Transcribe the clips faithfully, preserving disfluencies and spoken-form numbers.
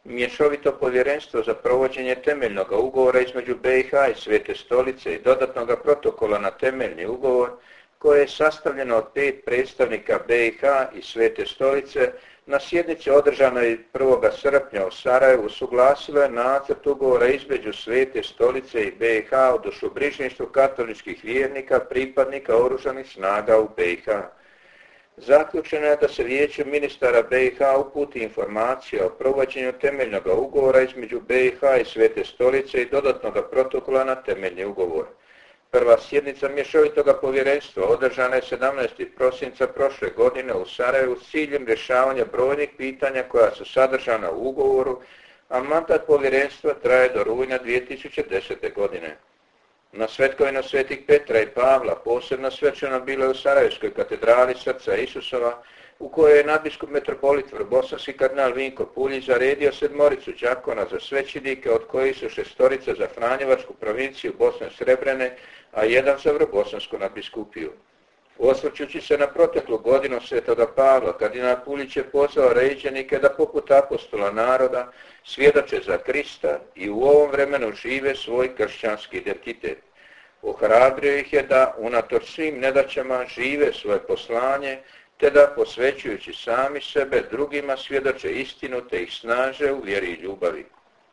Mješovito povjerenstvo za provođenje temeljnog ugovora između B i H i Svete Stolice i dodatnog protokola na temeljni ugovor, koje je sastavljeno od pet predstavnika B i H i Svete Stolice, na sjednici održanoj prvog srpnja u Sarajevu suglasilo je nacrt ugovora između Svete Stolice i B i H o dušobrižništvu katoličkih vjernika pripadnika oružanih snaga u B i H. Zaključeno je da se Vijeću ministara B i H uputi informacija o provođenju temeljnog ugovora između B i H i Svete Stolice i dodatnog protokola na temeljni ugovor. Prva sjednica mješovitog povjerenstva održana je sedamnaestog prosinca prošle godine u Sarajevu s ciljem rješavanja brojnih pitanja koja su sadržana u ugovoru, a mandat povjerenstva traje do rujna dvije tisuće desete. godine. Na svetkovinu svetih Petra i Pavla posebno svečano bilo je u Sarajevskoj katedrali Srca Isusova, u kojoj je nadbiskup metropolit vrbosanski kardinal Vinko Puljić zaredio sedmoricu đakona za svećenike, od kojih su šestorica za Franjevačku provinciju Bosne Srebrene, a jedan za vrbosansku nadbiskupiju. Osvrćući se na proteklu godinu svetoga Pavla, kardinal Puljić je pozvao ređenike da poput apostola naroda svjedoče za Krista i u ovom vremenu žive svoj kršćanski identitet. Ohrabrio ih je da, unatoč svim nedaćama, žive svoje poslanje, te da, posvećujući sami sebe, drugima svjedoče istinu te ih snaže u vjeri i ljubavi.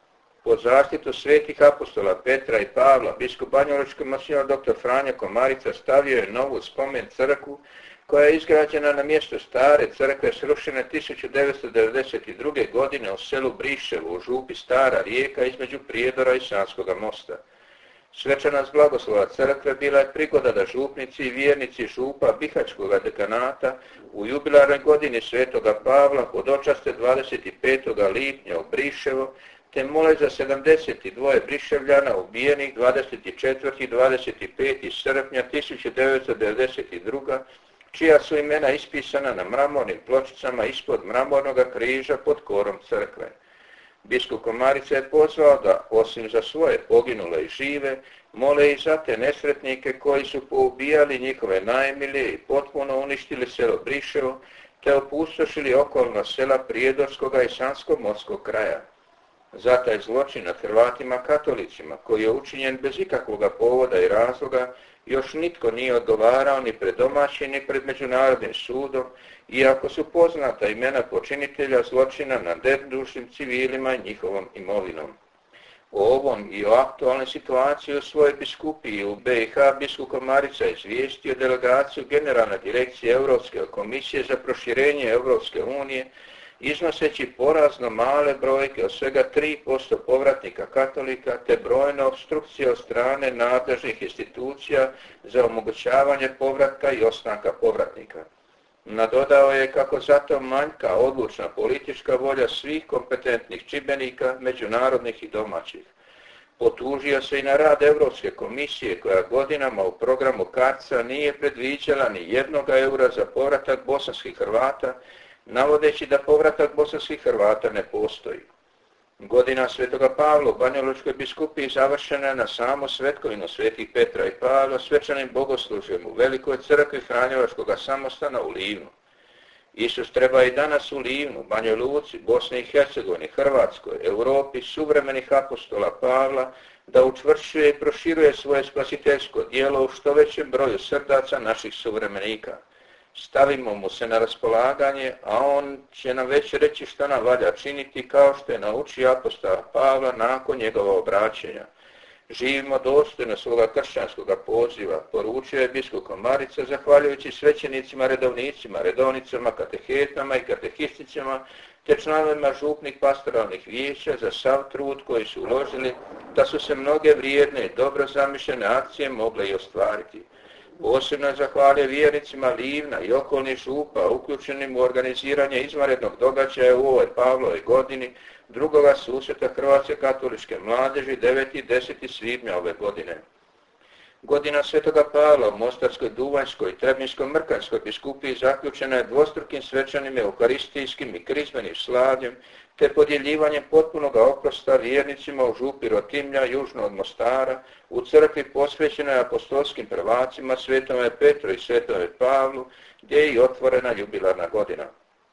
Pod zaštitu svetih apostola Petra i Pavla, biskup banjalučki monsignor doktor Franjo Komarica stavio je novu spomen crkvu koja je izgrađena na mjestu stare crkve srušene tisuću devetsto devedeset druge. godine u selu Briševo u župi Stara Rijeka između Prijedora i Sanskoga mosta. Svečanost blagoslova crkve bila je prigoda da župnici i vjernici župa Bihaćkog dekanata u jubilarnoj godini svetoga Pavla podočaste dvadeset petog lipnja u Briševo, te mole za sedamdeset dva Briševljana ubijenih dvadeset četvrtog i dvadeset petog srpnja tisuću devetsto devedeset druge. čija su imena ispisana na mramornim pločicama ispod mramornog križa pod korom crkve. Biskup Komarica je pozvao da, osim za svoje poginule i žive, mole i za te nesretnike koji su poubijali njihove najmilije i potpuno uništili selo Briševo, te opustošili okolna sela Prijedorskog i Sansko-morskog kraja. Za taj zločin nad Hrvatima katolicima, koji je učinjen bez ikakvog povoda i razloga, još nitko nije odgovarao ni pred domaćim ni pred međunarodnim sudom, iako su poznata imena počinitelja zločina nad nedužnim civilima i njihovom imovinom. O ovom i o aktualnoj situaciji u svojoj biskupiji u B i H biskup Komarica izvijestio delegaciju Generalne direkcije Europske komisije za proširenje Europske unije, iznoseći porazno male brojke od svega tri posto povratnika katolika te brojne opstrukcije od strane nadležnih institucija za omogućavanje povratka i ostanka povratnika. Nadodao je kako zato manjka odlučna politička volja svih kompetentnih čimbenika, međunarodnih i domaćih. Potužio se i na rad Europske komisije koja godinama u programu Karca nije predviđala ni jednog eura za povratak bosanskih Hrvata, navodeći da povratak bosanskih Hrvata ne postoji. Godina svetoga Pavla u Banjalučkoj biskupiji završena je na samo svetkovinu svetih Petra i Pavla svečanim bogoslužjem u Velikoj crkvi Franjevačkoga samostana u Livnu. Isus treba i danas u Livnu, Banja Luci, Bosni i Hercegovini, Hrvatskoj, Europi, suvremenih apostola Pavla, da učvršćuje i proširuje svoje spasiteljsko djelo u što većem broju srdaca naših suvremenika. Stavimo mu se na raspolaganje, a on će nam već reći što nam valja činiti, kao što je naučio apostola Pavla nakon njegova obraćenja. Živimo dostojno svoga kršćanskoga poziva, poručio je biskup Komarica, zahvaljujući svećenicima, redovnicima, redovnicama, katehetama i katehisticama, te članovima župnih pastoralnih vijeća za sav trud koji su uložili, da su se mnoge vrijedne i dobro zamišljene akcije mogle i ostvariti. Posebno je zahvalio vjernicima Livna i okolnih župa uključenim u organiziranje izvanrednog događaja u ovoj Pavlovoj godini, drugoga susreta Hrvatske katoličke mladeži devetog i desetog svibnja ove godine. Godina svetoga Pavla u Mostarskoj, Duvanjskoj i Trebinsko-Mrkanskoj biskupiji zaključena je dvostrukim svečanim euharistijskim i krizmenim slavljem, te podjeljivanjem potpunog oprosta vjernicima u župi Rotimlja, južno od Mostara, u crkvi posvećenoj apostolskim prvacima Svetome Petru i Svetome Pavlu, gdje je i otvorena jubilarna godina.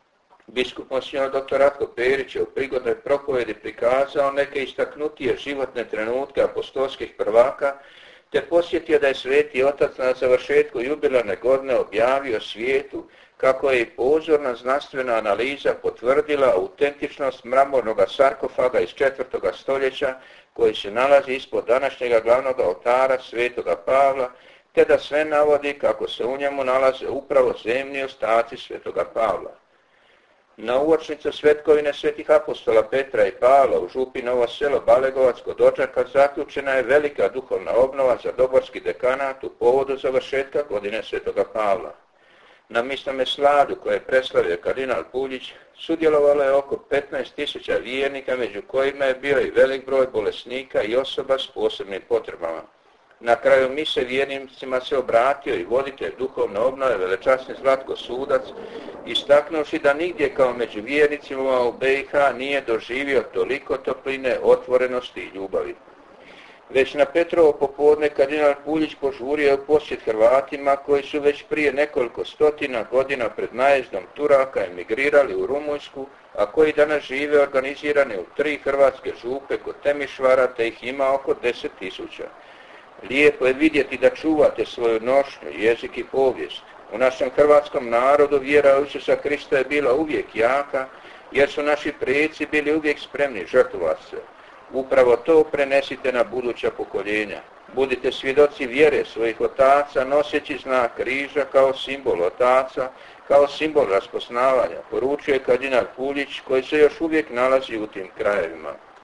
Biskup monsignor doktor Ratko Perić je u prigodnoj propovedi prikazao neke istaknutije životne trenutke apostolskih prvaka, te posjetio da je Sveti Otac na završetku jubilarne godine objavio svijetu kako je i pozorna znanstvena analiza potvrdila autentičnost mramornog sarkofaga iz četvrtoga stoljeća koji se nalazi ispod današnjega glavnog oltara Svetoga Pavla, te da sve navodi kako se u njemu nalaze upravo zemni ostaci Svetoga Pavla. Na uočnicu svetkovine svetih apostola Petra i Pavla u župi Novo Selo Balegovac kod Odžaka zaključena je velika duhovna obnova za Doborski dekanat u povodu završetka godine Svetoga Pavla. Na misnome sladu koje je preslavio kardinal Puljić sudjelovalo je oko petnaest tisuća vjernika, među kojima je bio i velik broj bolesnika i osoba s posebnim potrebama. Na kraju mise vjernicima se obratio i voditelj duhovne obnove velečasni Zlatko Sudac, istaknuvši da nigdje kao među vjernicima u B i H nije doživio toliko topline, otvorenosti i ljubavi. Već na Petrovo popodne kardinal Puljić požurio je u posjet Hrvatima koji su već prije nekoliko stotina godina pred najezdom Turaka emigrirali u Rumunjsku, a koji danas žive organizirani u tri hrvatske župe kod Temišvara, te ih ima oko deset tisuća. Lijepo je vidjeti da čuvate svoju nošnju, jezik i povijest. U našem hrvatskom narodu vjera u Isusa Krista je bila uvijek jaka, jer su naši preci bili uvijek spremni žrtvovati se. Upravo to prenesite na buduća pokoljenja. Budite svjedoci vjere svojih otaca, noseći znak križa kao simbol otaca, kao simbol raspoznavanja, poručuje kardinal Puljić koji se još uvijek nalazi u tim krajevima.